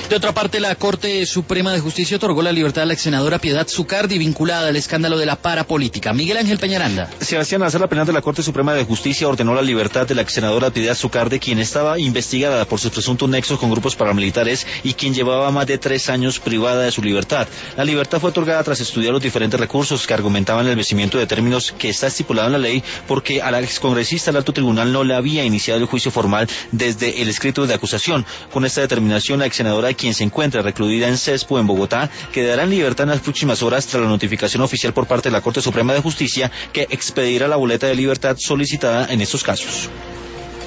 De otra parte, la Corte Suprema de Justicia otorgó la libertad a la ex senadora Piedad Zucardi, vinculada al escándalo de la parapolítica. Miguel Ángel Peñaranda. Sebastián, la Sala Penal de la Corte Suprema de Justicia ordenó la libertad de la ex senadora Piedad Zucardi, quien estaba investigada por sus presuntos nexos con grupos paramilitares y quien llevaba más de 3 años privada de su libertad. La libertad fue otorgada tras estudiar los diferentes recursos que argumentaban el vencimiento de términos que está estipulado en la ley, porque a la excongresista el Alto Tribunal no le había iniciado el juicio formal desde el escrito de acusación. Con esta determinación, la ex senadora, quien se encuentra recluida en Cespo, en Bogotá, quedará en libertad en las próximas horas tras la notificación oficial por parte de la Corte Suprema de Justicia que expedirá la boleta de libertad solicitada en estos casos.